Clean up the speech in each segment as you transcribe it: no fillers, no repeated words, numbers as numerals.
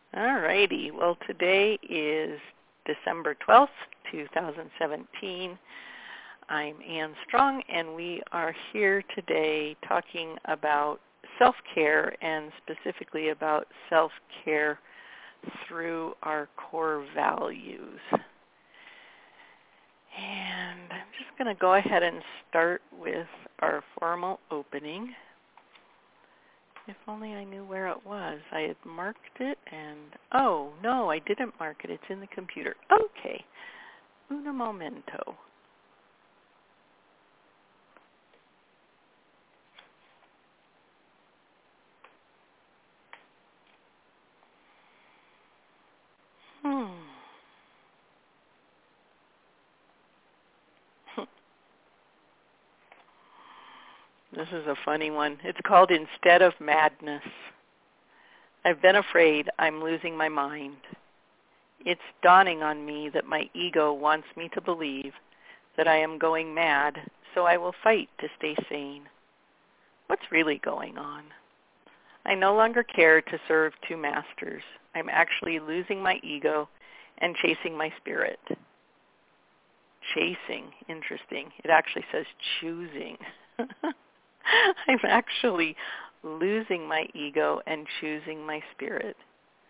All righty. Well, today is December 12th, 2017. I'm Ann Strong, and we are here today talking about self-care and specifically about self-care through our core values. And I'm just going to go ahead and start with our formal opening. If only I knew where it was. I had marked it and, oh, no, I didn't mark it. It's in the computer. Okay. Un momento. This is a funny one. It's called Instead of Madness. I've been afraid I'm losing my mind. It's dawning on me that my ego wants me to believe that I am going mad, so I will fight to stay sane. What's really going on? I no longer care to serve two masters. I'm actually losing my ego and chasing my spirit. Chasing, interesting. It actually says choosing. I'm actually losing my ego and choosing my spirit.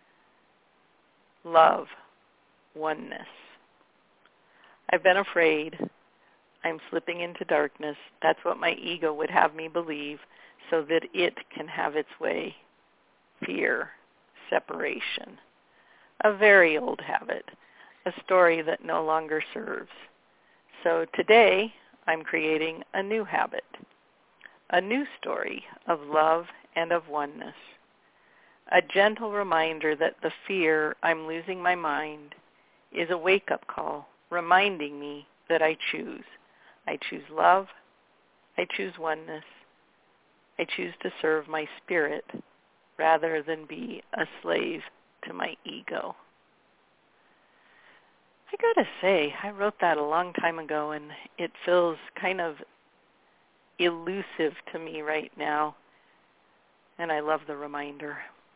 Love, oneness. I've been afraid. I'm slipping into darkness. That's what my ego would have me believe so that it can have its way. Fear, separation. A very old habit, a story that no longer serves. So today, I'm creating a new habit. A new story of love and of oneness. A gentle reminder that the fear I'm losing my mind is a wake-up call reminding me that I choose. I choose love. I choose oneness. I choose to serve my spirit rather than be a slave to my ego. I gotta say, I wrote that a long time ago and it feels kind of elusive to me right now, and I love the reminder.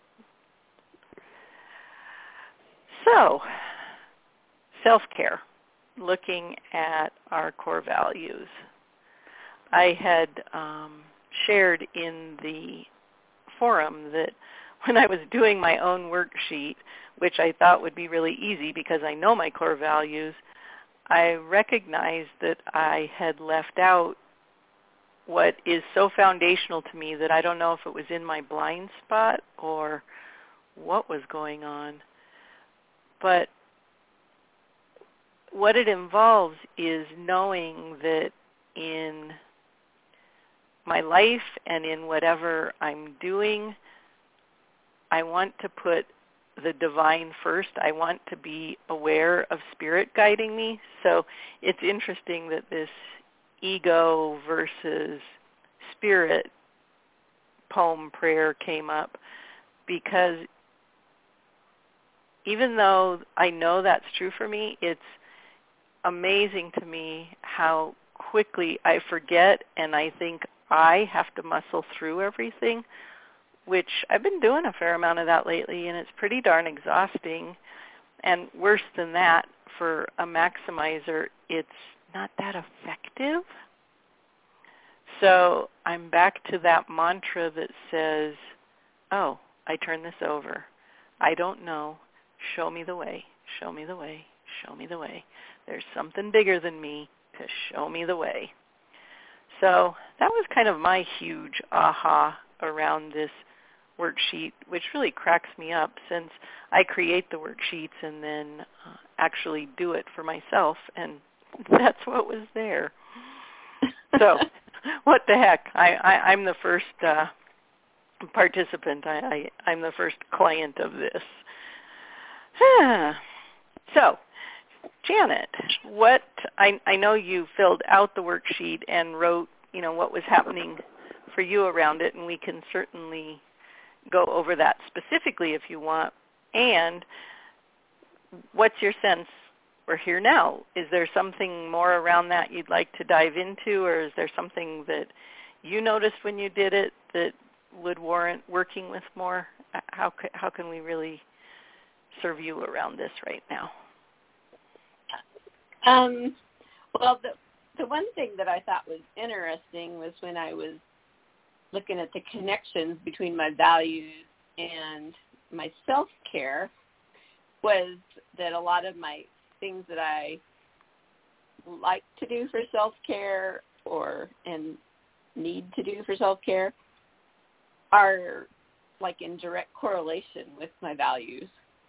So, self-care, looking at our core values. I had shared in the forum that when I was doing my own worksheet, which I thought would be really easy because I know my core values, I recognized that I had left out what is so foundational to me that I don't know if it was in my blind spot or what was going on. But what it involves is knowing that in my life and in whatever I'm doing, I want to put the divine first. I want to be aware of spirit guiding me. So it's interesting that this ego versus spirit poem prayer came up, because even though I know that's true for me, it's amazing to me how quickly I forget and I think I have to muscle through everything, which I've been doing a fair amount of that lately, and it's pretty darn exhausting. And worse than that, for a maximizer, it's not that effective. So I'm back to that mantra that says, oh, I turn this over. I don't know. Show me the way. Show me the way. Show me the way. There's something bigger than me to show me the way. So that was kind of my huge aha around this worksheet, which really cracks me up since I create the worksheets and then actually do it for myself, and that's what was there. So what the heck? I'm the first participant. I'm the first client of this. So, Janet, what I know you filled out the worksheet and wrote, what was happening for you around it, and we can certainly go over that specifically if you want. And what's your sense? We're here now. Is there something more around that you'd like to dive into, or is there something that you noticed when you did it that would warrant working with more? How can we really serve you around this right now? Well, the one thing that I thought was interesting was when I was looking at the connections between my values and my self-care, was that a lot of my things that I like to do for self-care and need to do for self-care are like in direct correlation with my values.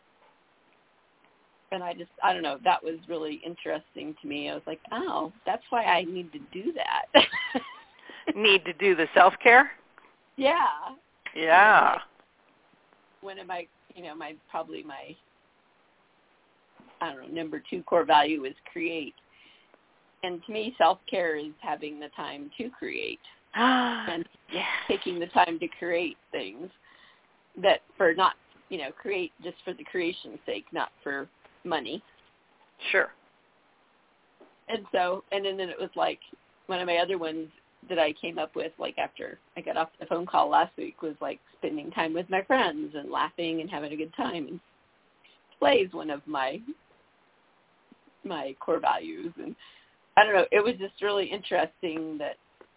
And I don't know, that was really interesting to me. I was like, oh, that's why I need to do that. Need to do the self-care? Yeah. Yeah. One of my, number 2 core value is create. And to me, self-care is having the time to create and taking the time to create things that for not, create just for the creation's sake, not for money. Sure. And so, and then it was like one of my other ones that I came up with, like after I got off the phone call last week, was like spending time with my friends and laughing and having a good time. And play is one of my core values. And I don't know, it was just really interesting that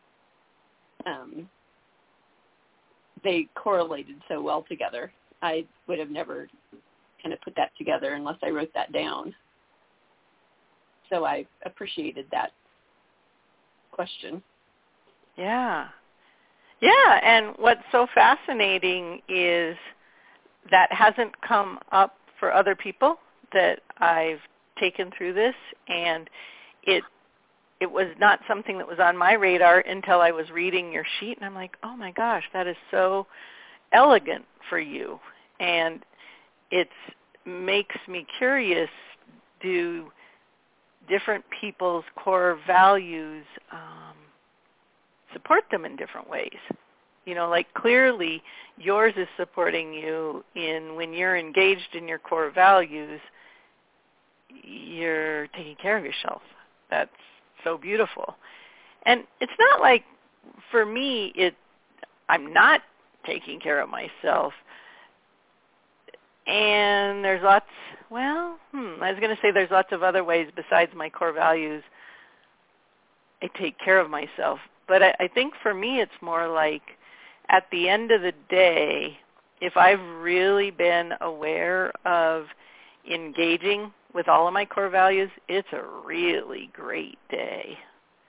they correlated so well together. I would have never kind of put that together unless I wrote that down. So I appreciated that question. Yeah. Yeah, and what's so fascinating is that hasn't come up for other people that I've taken through this, and it was not something that was on my radar until I was reading your sheet, and I'm like, oh my gosh, that is so elegant for you. And it makes me curious, do different people's core values support them in different ways? Like clearly yours is supporting you in when you're engaged in your core values, you're taking care of yourself. That's so beautiful. And it's not like, for me, I'm not taking care of myself. And there's I was going to say there's lots of other ways besides my core values I take care of myself. But I think for me it's more like at the end of the day, if I've really been aware of engaging with all of my core values, it's a really great day.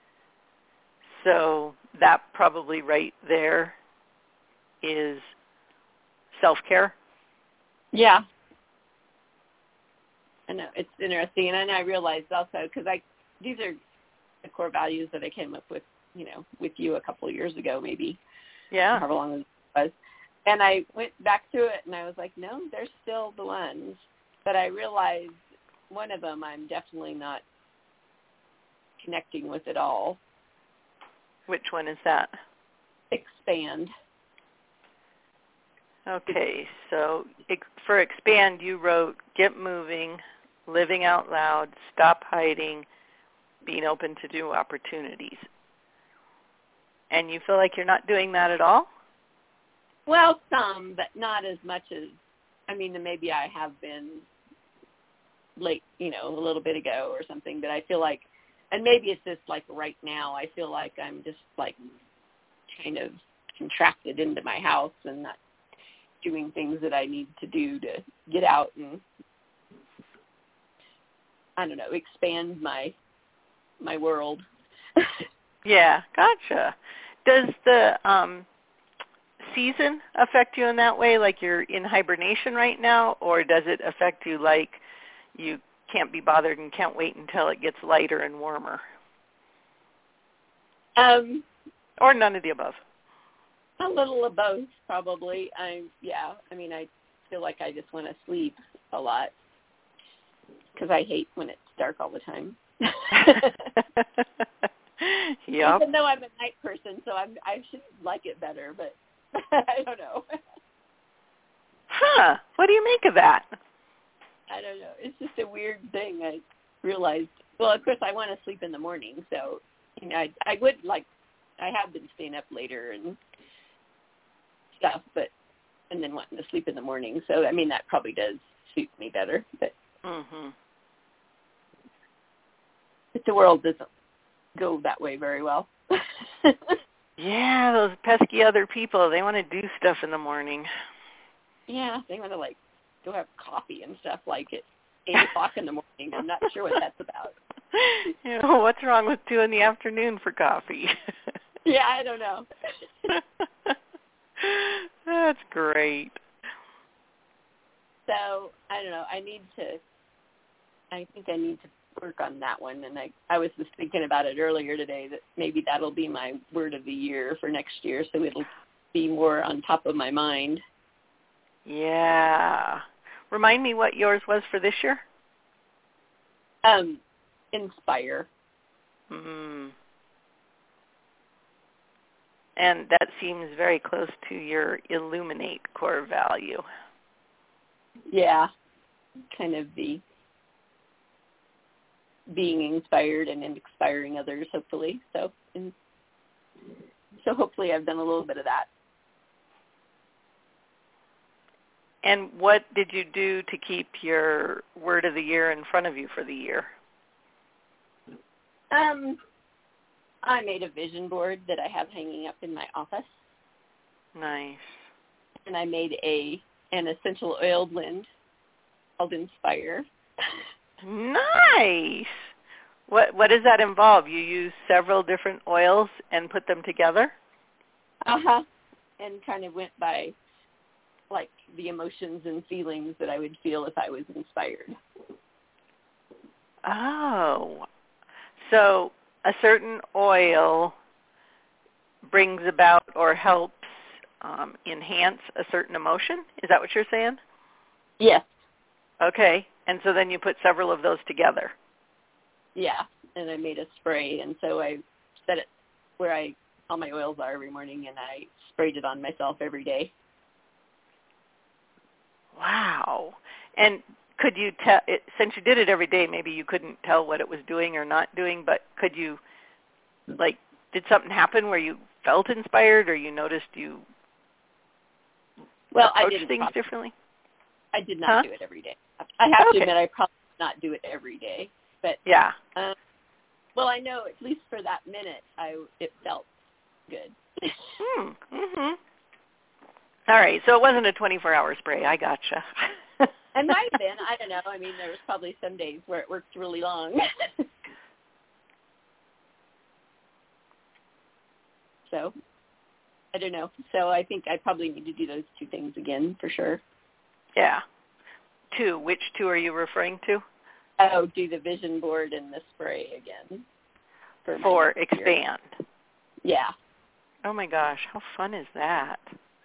So that probably right there is self-care. Yeah. I know, it's interesting. And then I realized also, because these are the core values that I came up with, with you a couple of years ago, maybe. Yeah. However long it was. And I went back to it and I was like, no, they're still the ones. But I realized one of them I'm definitely not connecting with at all. Which one is that? Expand. Okay, so for expand, you wrote, get moving, living out loud, stop hiding, being open to new opportunities. And you feel like you're not doing that at all? Well, some, but not as much as, maybe I have been late, a little bit ago or something, but I feel like, and maybe it's just like right now, I feel like I'm just like kind of contracted into my house and not doing things that I need to do to get out and, expand my world. Yeah, gotcha. Does the season affect you in that way, like you're in hibernation right now, or does it affect you like you can't be bothered and can't wait until it gets lighter and warmer? Or none of the above? A little of both, probably. I feel like I just want to sleep a lot because I hate when it's dark all the time. Yep. Even though I'm a night person, so I should like it better, but I don't know. Huh. What do you make of that? I don't know. It's just a weird thing. I realized, well, of course, I want to sleep in the morning, so, I would like, I have been staying up later and stuff, and then wanting to sleep in the morning. So, that probably does suit me better. But Mhm. the world doesn't go that way very well. Yeah, those pesky other people, they want to do stuff in the morning. Yeah, they want to like go have coffee and stuff like at 8:00 in the morning. I'm not sure what that's about. You know, what's wrong with 2 in the afternoon for coffee? Yeah, I don't know. That's great. So I don't know. I think I need to work on that one. And I was just thinking about it earlier today that maybe that'll be my word of the year for next year. So it'll be more on top of my mind. Yeah. Remind me what yours was for this year? Inspire. Mm. And that seems very close to your illuminate core value. Yeah. Kind of the being inspired and inspiring others, hopefully. So hopefully I've done a little bit of that. And what did you do to keep your word of the year in front of you for the year? I made a vision board that I have hanging up in my office. Nice. And I made an essential oil blend called Inspire. Nice. What does that involve? You use several different oils and put them together? Uh-huh. And kind of went by like the emotions and feelings that I would feel if I was inspired. Oh. So a certain oil brings about or helps enhance a certain emotion? Is that what you're saying? Yes. Okay. And so then you put several of those together. Yeah. And I made a spray, and so I set it where all my oils are every morning, and I sprayed it on myself every day. Wow. And could you tell, since you did it every day, maybe you couldn't tell what it was doing or not doing, but could you, did something happen where you felt inspired or you noticed you approached things differently? I did not do it every day. I have to admit I probably did not do it every day. But yeah. Well, I know at least for that minute, it felt good. Mm-hmm. All right, so it wasn't a 24-hour spray. I gotcha. It might have been. I don't know. I mean, there was probably some days where it worked really long. So, I don't know. So I think I probably need to do those two things again for sure. Yeah. Two. Which two are you referring to? Oh, do the vision board and the spray again. For expand. Yeah. Oh my gosh, how fun is that?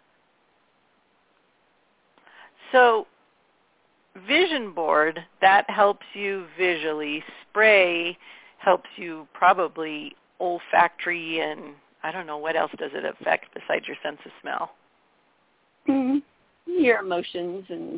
So vision board, that helps you visually. Spray helps you probably olfactory and I don't know, what else does it affect besides your sense of smell? Mm-hmm. Your emotions and,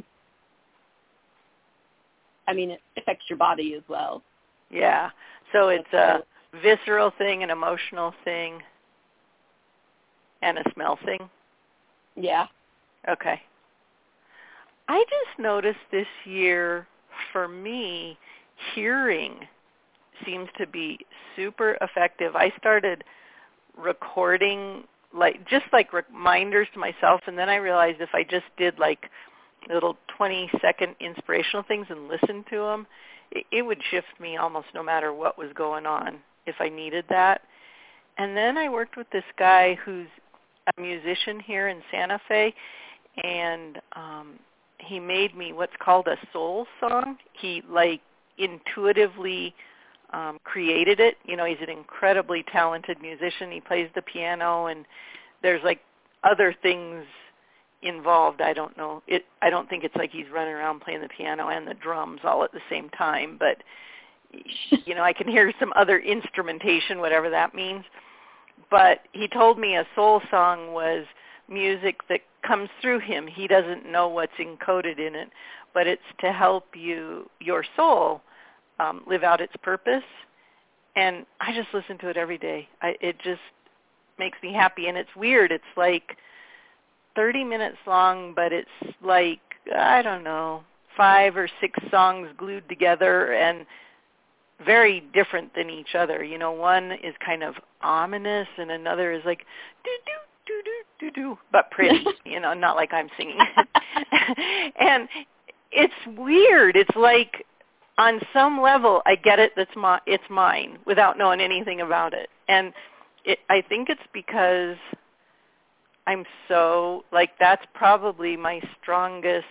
I mean, it affects your body as well. Yeah. So it's a visceral thing, an emotional thing, and a smell thing? Yeah. Okay. I just noticed this year, for me, hearing seems to be super effective. I started recording just reminders to myself, and then I realized if I just did little 20-second inspirational things and listened to them, it would shift me almost no matter what was going on if I needed that. And then I worked with this guy who's a musician here in Santa Fe, and he made me what's called a soul song. He intuitively created it. You know, he's an incredibly talented musician. He plays the piano, and there's other things involved. I don't know. I don't think it's like he's running around playing the piano and the drums all at the same time, but you know, I can hear some other instrumentation, whatever that means. But he told me a soul song was music that comes through him. He doesn't know what's encoded in it, but it's to help your soul live out its purpose. And I just listen to it every day. It just makes me happy. And it's weird. It's 30 minutes long, but it's I don't know, 5 or 6 songs glued together and very different than each other. You know, one is kind of ominous and another is like do do do do do, but pretty. You know, not like I'm singing. And it's weird. It's like on some level I get it. It's mine without knowing anything about it. And I think it's because I'm so like that's probably my strongest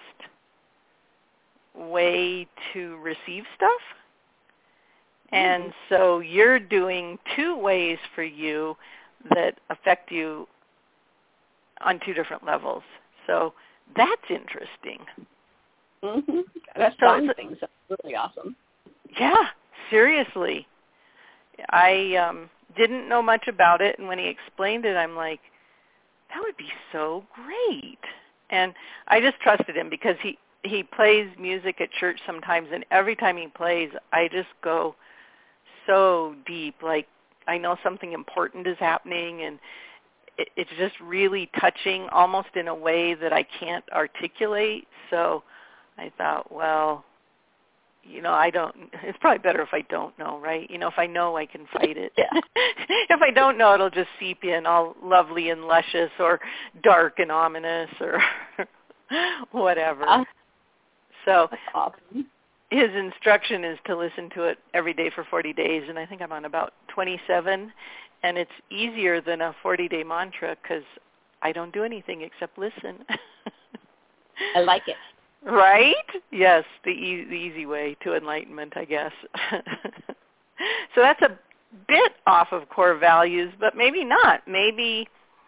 way to receive stuff. And so you're doing 2 ways for you that affect you on 2 different levels. So that's interesting. Mm-hmm. That's things. That's really awesome. Yeah, seriously. I didn't know much about it, and when he explained it, I'm like, that would be so great. And I just trusted him because he plays music at church sometimes, and every time he plays, I just go so deep, like I know something important is happening, and it's just really touching almost in a way that I can't articulate. So I thought, well, you know, it's probably better if I don't know, right? You know, if I know, I can fight it. Yeah. If I don't know, it'll just seep in all lovely and luscious or dark and ominous or whatever. So that's awesome. His instruction is to listen to it every day for 40 days, and I think I'm on about 27, and it's easier than a 40-day mantra because I don't do anything except listen. I like it. Right? Yes, the easy way to enlightenment, I guess. So that's a bit off of core values, but maybe not. Maybe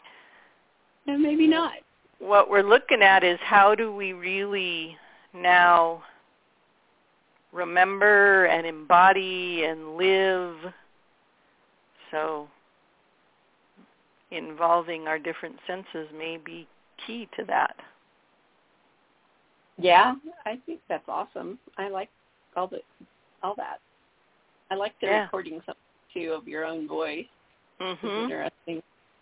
not. What we're looking at is how do we really now remember and embody and live. So involving our different senses may be key to that. Yeah, I think that's awesome. I like all that. I like the recording something too of your own voice. It's interesting.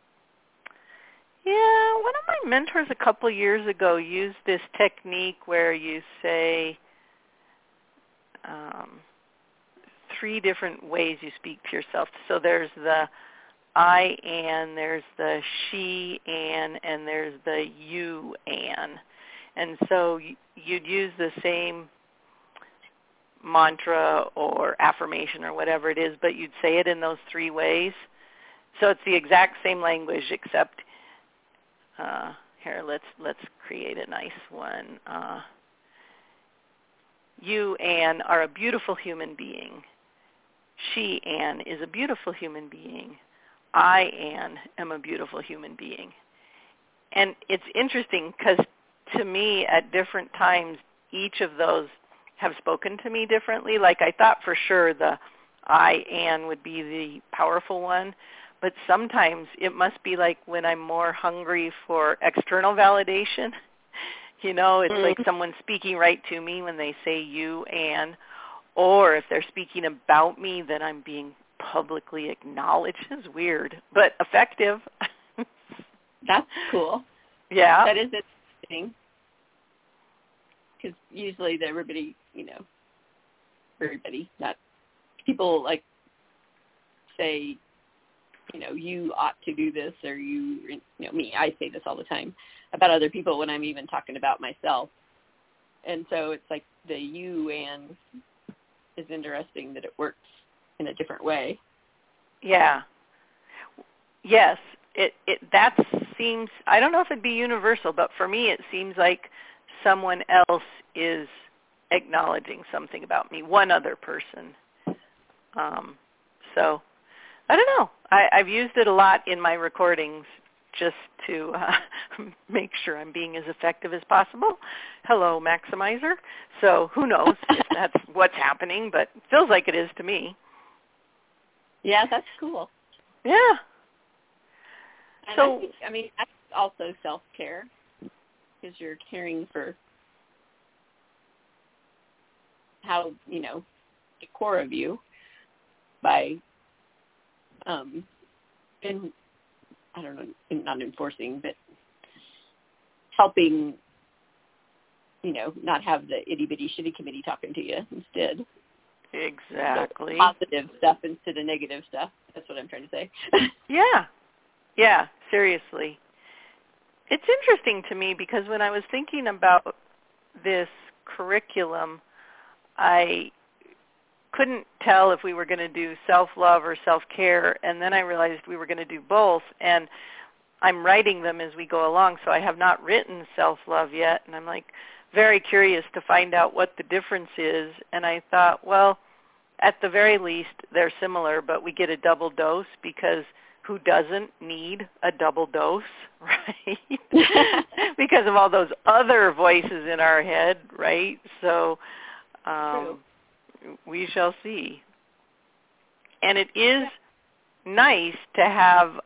Yeah, one of my mentors a couple of years ago used this technique where you say 3 different ways you speak to yourself. So there's the I Ann, there's the she Ann, and there's the you Ann. And so you'd use the same mantra or affirmation or whatever it is, but you'd say it in those 3 ways. So it's the exact same language except here, let's create a nice one. You, Ann, are a beautiful human being. She, Ann, is a beautiful human being. I, Ann, am a beautiful human being. And it's interesting because to me at different times, each of those have spoken to me differently. Like I thought for sure the I, Ann, would be the powerful one. But sometimes it must be like when I'm more hungry for external validation. You know, it's like someone speaking right to me when they say you, Ann. Or if they're speaking about me, then I'm being publicly acknowledged. It's weird, but effective. That's cool. Yeah. That is interesting. Because usually everybody, not people like say, you ought to do this, or me, I say this all the time about other people when I'm even talking about myself. And so it's like the you and is interesting that it works in a different way. Yeah. Yes. That seems, I don't know if it'd be universal, but for me it seems like someone else is acknowledging something about me, one other person. So I don't know. I've used it a lot in my recordings just to make sure I'm being as effective as possible. Hello, Maximizer. So who knows if that's what's happening, but it feels like it is to me. Yeah, that's cool. Yeah. And So, I think that's also self-care because you're caring for how, the core of you by not enforcing, but helping not have the itty-bitty shitty committee talking to you instead. Exactly. So positive stuff instead of negative stuff. That's what I'm trying to say. Yeah, seriously. It's interesting to me because when I was thinking about this curriculum, I couldn't tell if we were going to do self-love or self-care, and then I realized we were going to do both, and I'm writing them as we go along, so I have not written self-love yet, and I'm like very curious to find out what the difference is, and I thought, well, at the very least, they're similar, but we get a double dose because who doesn't need a double dose, right? Because of all those other voices in our head, right? So we shall see. And it is nice to have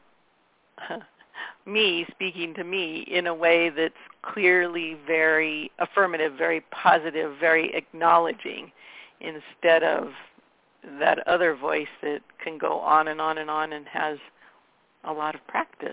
me speaking to me in a way that's clearly very affirmative, very positive, very acknowledging, instead of that other voice that can go on and on and on and has a lot of practice.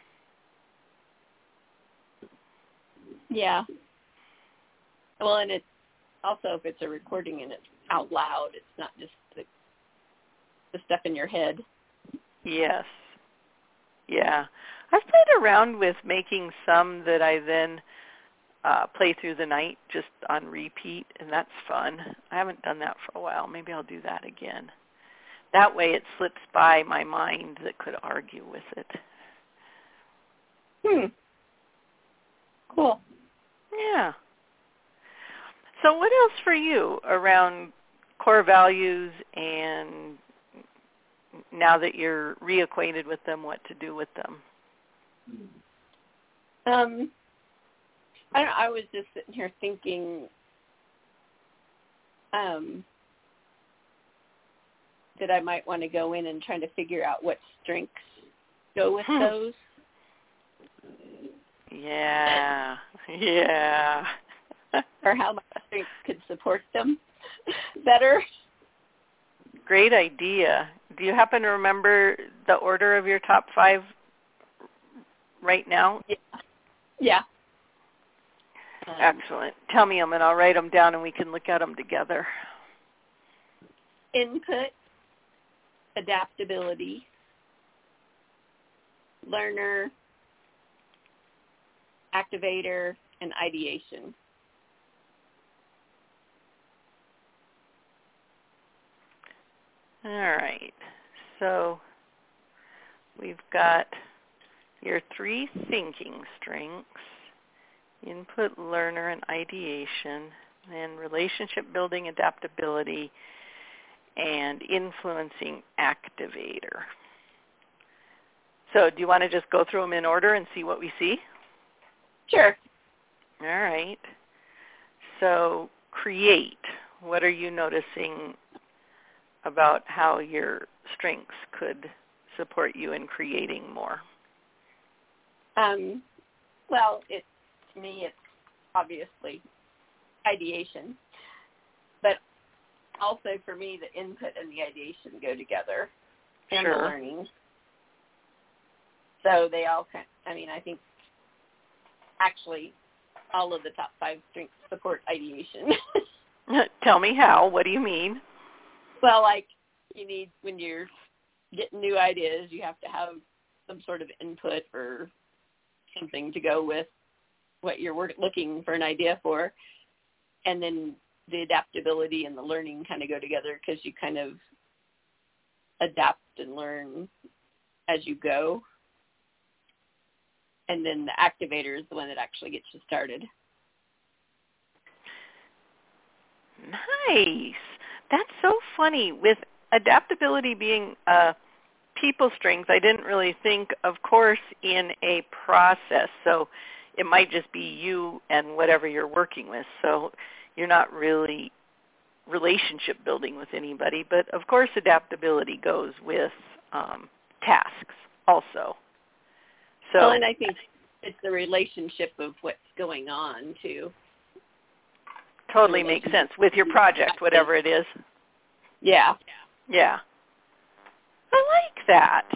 Yeah. Well, and it's also, if it's a recording and it's out loud, it's not just the stuff in your head. Yes. Yeah. I've played around with making some that I then play through the night just on repeat, and that's fun. I haven't done that for a while. Maybe I'll do that again. That way it slips by my mind that could argue with it. Cool. Yeah. So what else for you around core values, and now that you're reacquainted with them, what to do with them? I was just sitting here thinking that I might want to go in and try to figure out what strengths go with those. Yeah. Or how my strengths could support them better. Great idea. Do you happen to remember the order of your top 5 right now? Yeah. Excellent. Tell me them, and I'll write them down, and we can look at them together. Input, adaptability, learner, activator, and ideation. All right. So we've got your 3 thinking strengths: input, learner, and ideation, and relationship building, adaptability, and influencing activator. So do you want to just go through them in order and see what we see? Sure. All right. So create. What are you noticing about how your strengths could support you in creating more? Well, to me, it's obviously ideation. But also for me, the input and the ideation go together, and Sure. the learning. So they all I think actually all of the top 5 strengths support ideation. Tell me how. What do you mean? Well, like you need, when you're getting new ideas, you have to have some sort of input or something to go with what you're looking for an idea for. And then the adaptability and the learning kind of go together because you kind of adapt and learn as you go. And then the activator is the one that actually gets you started. Nice. That's so funny. With adaptability being a people strength, I didn't really think, of course, in a process. So it might just be you and whatever you're working with. So you're not really relationship building with anybody. But, of course, adaptability goes with tasks also. So, well, and I think it's the relationship of what's going on, too. Totally makes sense with your project, whatever it is. Yeah. Yeah. I like that.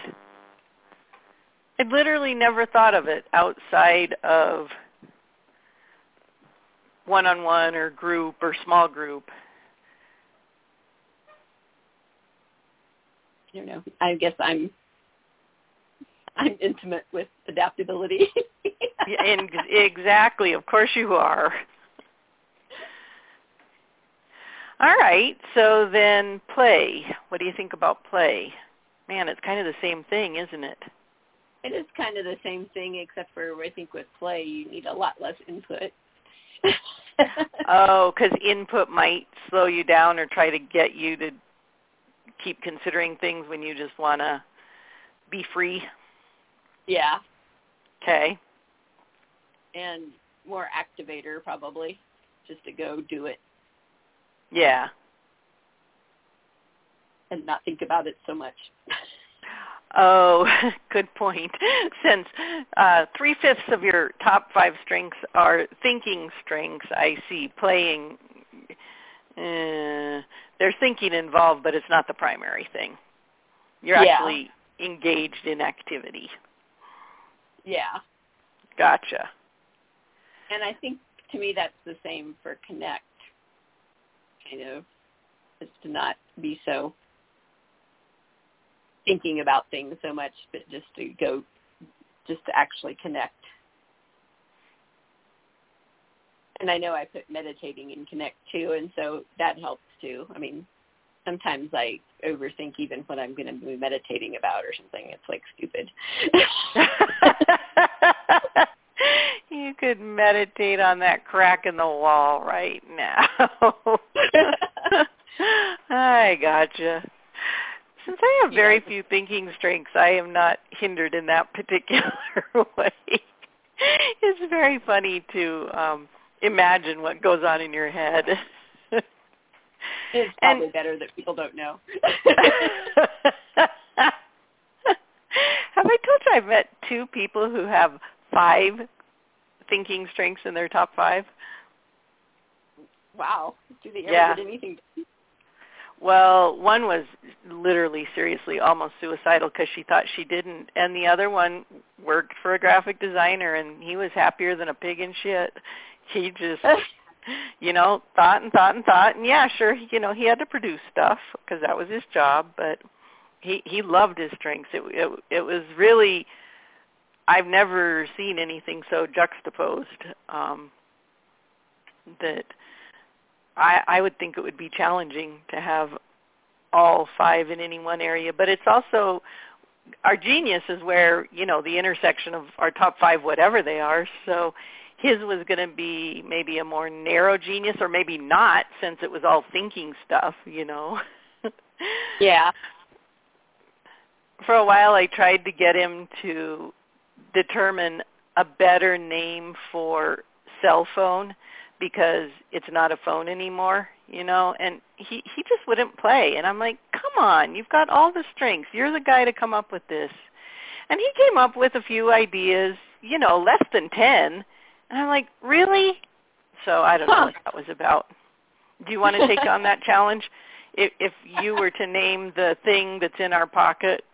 I literally never thought of it outside of one-on-one or group or small group? I don't know. I guess I'm intimate with adaptability. And exactly. Of course you are. All right. So then play. What do you think about play? Man, it's kind of the same thing, isn't it? It is kind of the same thing, except for I think with play you need a lot less input. Oh, because input might slow you down or try to get you to keep considering things when you just want to be free. Yeah. Okay. And more activator probably, just to go do it. Yeah. And not think about it so much. Oh, good point. Since 3/5 of your top 5 strengths are thinking strengths, I see playing, there's thinking involved, but it's not the primary thing. You're actually engaged in activity. Yeah. Gotcha. And I think to me that's the same for connect, kind of, is to not be so thinking about things so much, but just to actually connect. And I know I put meditating in connect too, and so that helps too. I mean, sometimes I overthink even what I'm going to be meditating about or something. It's like stupid. You could meditate on that crack in the wall right now. I gotcha. Since I have very few thinking strengths, I am not hindered in that particular way. It's very funny to imagine what goes on in your head. It's probably better that people don't know. Have I told you I've met 2 people who have 5 thinking strengths in their top 5? Wow. Do they ever get anything done? Well, one was literally, seriously, almost suicidal because she thought she didn't. And the other one worked for a graphic designer, and he was happier than a pig in shit. He just, thought and thought and thought. And yeah, sure, he had to produce stuff because that was his job, but he loved his strengths. It was really, I've never seen anything so juxtaposed that I would think it would be challenging to have all 5 in any one area. But it's also, our genius is where, the intersection of our top 5, whatever they are. So his was going to be maybe a more narrow genius, or maybe not, since it was all thinking stuff, Yeah. For a while I tried to get him to determine a better name for cell phone, because it's not a phone anymore, and he just wouldn't play. And I'm like, come on, you've got all the strengths. You're the guy to come up with this. And he came up with a few ideas, less than 10. And I'm like, really? So I don't know what that was about. Do you want to take on that challenge? If you were to name the thing that's in our pocket?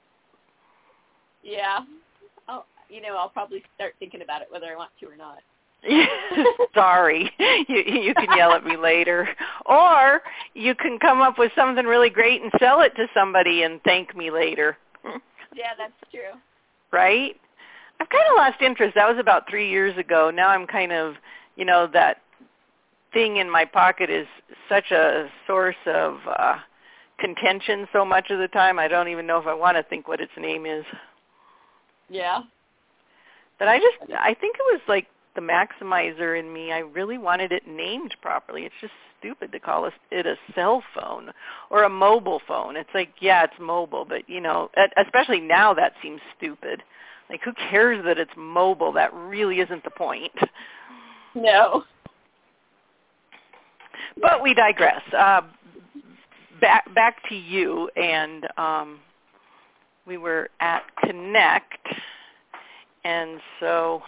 Yeah. I'll probably start thinking about it whether I want to or not. Sorry. You can yell at me later. Or you can come up with something really great and sell it to somebody and thank me later. Yeah, that's true. Right? I've kind of lost interest. That was about 3 years ago. Now I'm kind of, that thing in my pocket is such a source of contention so much of the time. I don't even know if I want to think what its name is. Yeah. But I think it was like the maximizer in me. I really wanted it named properly. It's just stupid to call it a cell phone or a mobile phone. It's like, yeah, it's mobile, but, especially now that seems stupid. Like, who cares that it's mobile? That really isn't the point. No. But we digress. Back to you, and we were at Connect, and so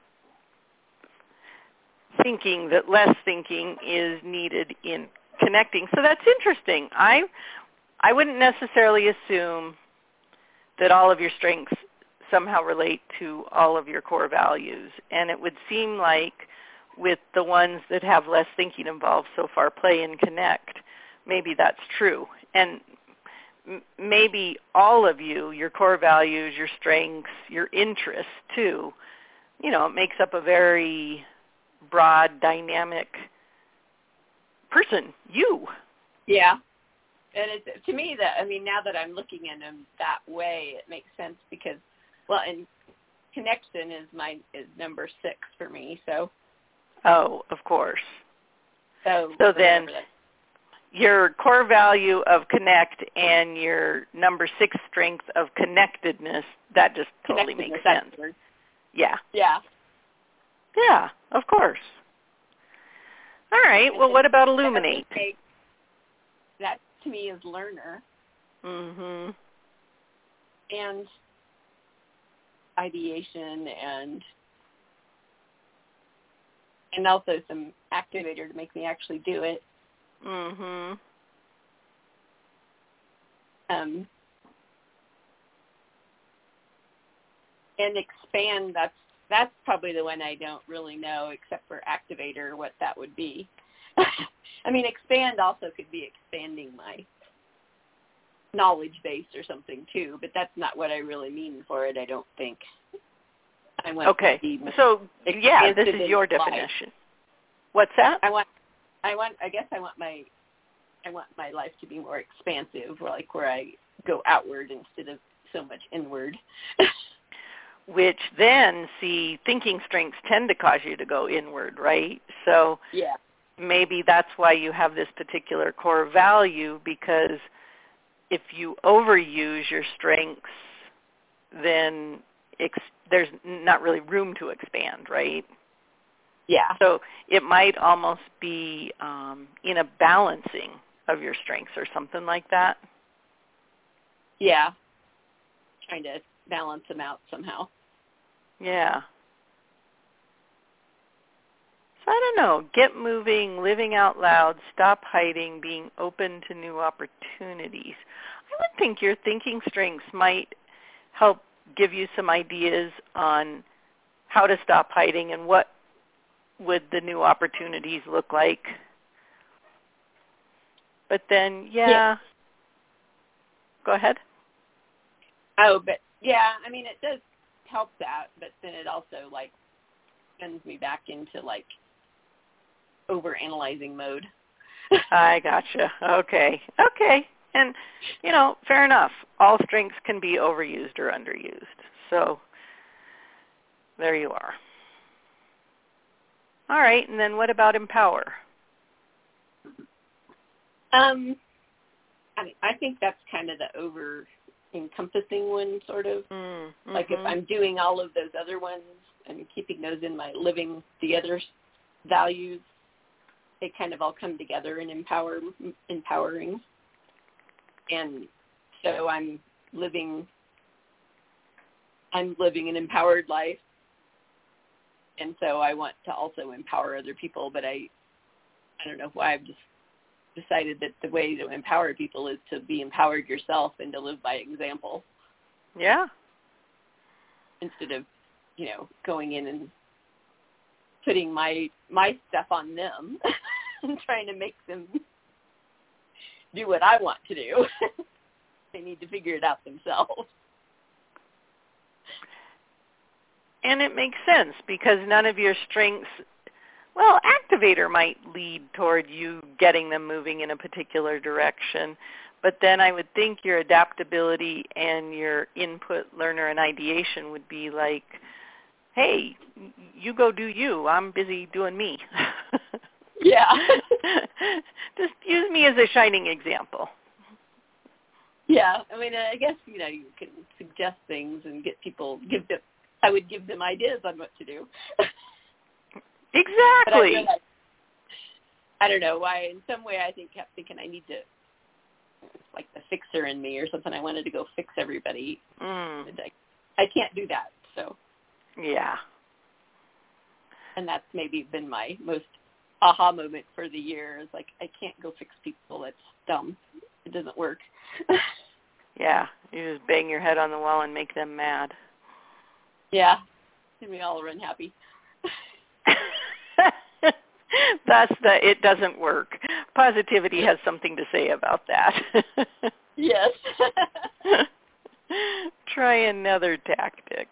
thinking that less thinking is needed in connecting. So that's interesting. I wouldn't necessarily assume that all of your strengths somehow relate to all of your core values. And it would seem like with the ones that have less thinking involved so far, play and connect. Maybe that's true. And maybe all of you, your core values, your strengths, your interests too, it makes up a very broad, dynamic person, you. Yeah. And it's, to me, now that I'm looking at them that way, it makes sense because, and connection is number 6 for me, so. Oh, of course. So then your core value of connect and your number 6 strength of connectedness, that just totally makes sense. Yeah. Yeah. Yeah, of course. All right. Well, what about illuminate? That to me is learner. Mhm. And ideation and also some activator to make me actually do it. Mhm. And expand, that's probably the one I don't really know, except for activator, what that would be. Expand also could be expanding my knowledge base or something too, but that's not what I really mean for it, I don't think. I want to be so yeah, this is your definition. Life. What's that? I want my life to be more expansive, like where I go outward instead of so much inward. Which then, thinking strengths tend to cause you to go inward, right? So yeah. Maybe that's why you have this particular core value, because if you overuse your strengths, then there's not really room to expand, right? Yeah. So it might almost be in a balancing of your strengths or something like that. Yeah. Trying to balance them out somehow. Yeah. So I don't know. Get moving, living out loud, stop hiding, being open to new opportunities. I would think your thinking strengths might help give you some ideas on how to stop hiding and what would the new opportunities look like. But then, yeah. Go ahead. Oh, but yeah, it does help that, but then it also sends me back into over-analyzing mode. I gotcha. Okay. And, fair enough. All strengths can be overused or underused. So there you are. All right. And then what about empower? I think that's kind of the over-encompassing one, sort of. Mm-hmm. Like if I'm doing all of those other ones and keeping those in my living the other values, they kind of all come together in empowering. And so I'm living an empowered life. And so I want to also empower other people, but I don't know why I've just decided that the way to empower people is to be empowered yourself and to live by example. Yeah. Instead of, going in and putting my stuff on them and trying to make them do what I want to do. They need to figure it out themselves. And it makes sense because none of your strengths, activator might lead toward you getting them moving in a particular direction. But then I would think your adaptability and your input, learner, and ideation would be like, hey, you go do you. I'm busy doing me. Yeah. Just use me as a shining example. Yeah. I guess, you can suggest things and I would give them ideas on what to do. Exactly. But I don't know why. In some way, I kept thinking I need to, like the fixer in me or something. I wanted to go fix everybody. I can't do that. So. Yeah. And that's maybe been my most aha moment for the year. Is I can't go fix people. That's dumb. It doesn't work. Yeah. You just bang your head on the wall and make them mad. Yeah. And we all are unhappy. It doesn't work. Positivity has something to say about that. Yes. Try another tactic.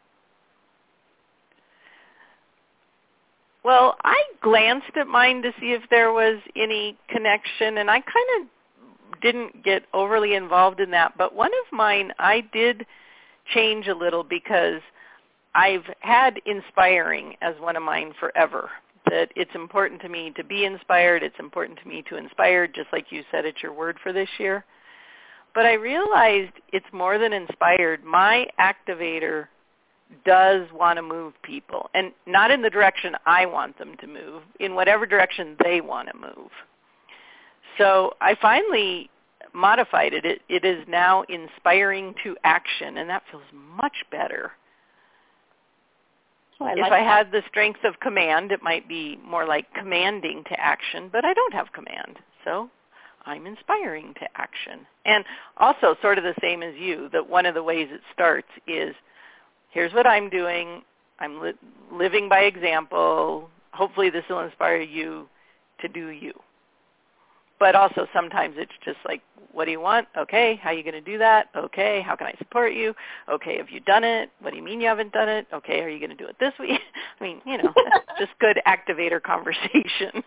Well, I glanced at mine to see if there was any connection, and I kind of didn't get overly involved in that. But one of mine I did change a little because I've had inspiring as one of mine forever. That it's important to me to be inspired. It's important to me to inspire, just like you said it's your word for this year. But I realized it's more than inspired. My activator does want to move people, and not in the direction I want them to move, in whatever direction they want to move. So I finally modified it. It is now inspiring to action, and that feels much better. Oh, if I had the strength of command, it might be more like commanding to action, but I don't have command, so I'm inspiring to action. And also sort of the same as you, that one of the ways it starts is, here's what I'm doing. I'm living by example. Hopefully this will inspire you to do you. But also sometimes it's just like, what do you want? Okay, how are you going to do that? Okay, how can I support you? Okay, have you done it? What do you mean you haven't done it? Okay, are you going to do it this week? I mean, just good activator conversation.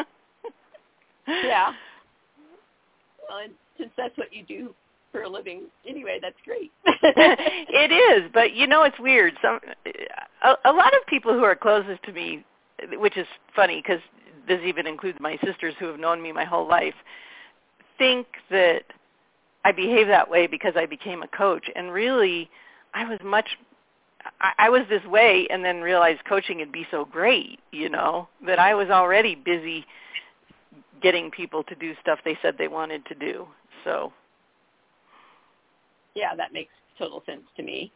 Yeah. Well, and since that's what you do for a living anyway, that's great. It is, but it's weird. A lot of people who are closest to me, which is funny because this even includes my sisters who have known me my whole life, think that I behave that way because I became a coach. And really, I was this way and then realized coaching would be so great, that I was already busy getting people to do stuff they said they wanted to do. So, yeah, that makes total sense to me.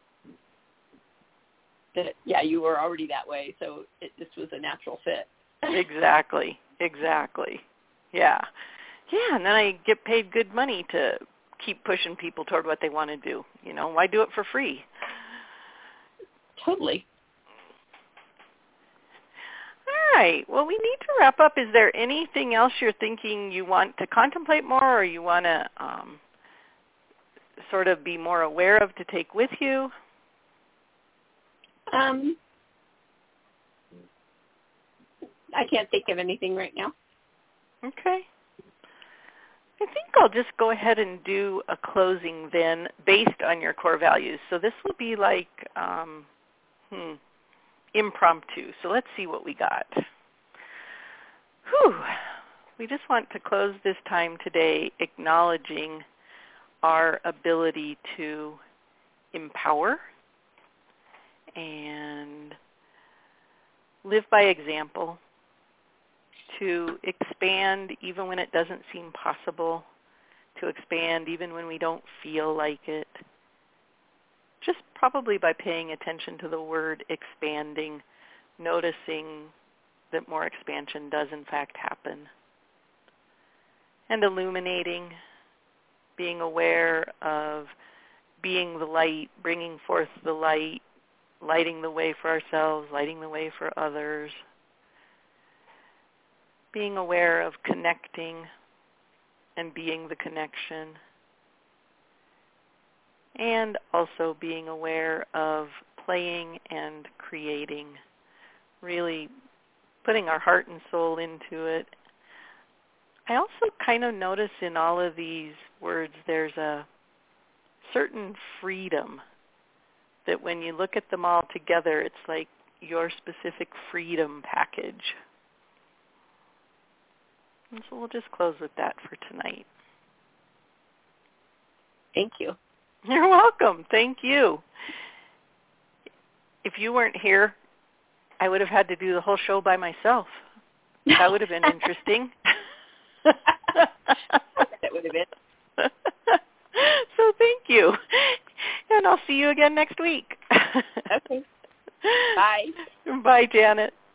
That, yeah, you were already that way, so this was a natural fit. Exactly. Yeah, and then I get paid good money to keep pushing people toward what they want to do. Why do it for free? Totally. All right. Well, we need to wrap up. Is there anything else you're thinking you want to contemplate more, or you want to sort of be more aware of to take with you? I can't think of anything right now. Okay. I think I'll just go ahead and do a closing then based on your core values. So this will be like impromptu. So let's see what we got. We just want to close this time today acknowledging our ability to empower and live by example, to expand even when it doesn't seem possible, to expand even when we don't feel like it, just probably by paying attention to the word expanding, noticing that more expansion does in fact happen, and illuminating, being aware of being the light, bringing forth the light, lighting the way for ourselves, lighting the way for others, being aware of connecting and being the connection, and also being aware of playing and creating, really putting our heart and soul into it. I also kind of notice in all of these words there's a certain freedom that when you look at them all together, it's like your specific freedom package. And so we'll just close with that for tonight. Thank you. You're welcome. Thank you. If you weren't here, I would have had to do the whole show by myself. That would have been interesting. That would have been. So thank you. And I'll see you again next week. Okay. Bye. Bye, Janet.